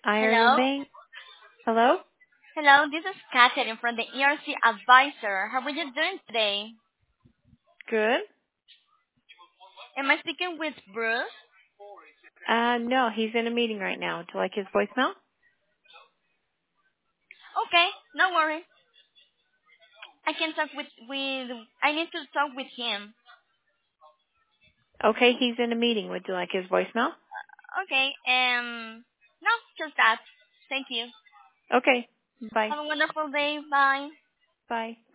Iron Hello? Bank. Hello? Hello, this is Catherine from the ERC Advisor. How are you doing today? Good. Am I speaking with Bruce? No, he's in a meeting right now. Do you like his voicemail? Okay, no worry. I need to talk with him. Okay, he's in a meeting. Would you like his voicemail? Okay, no, just that. Thank you. Okay. Bye. Have a wonderful day. Bye. Bye.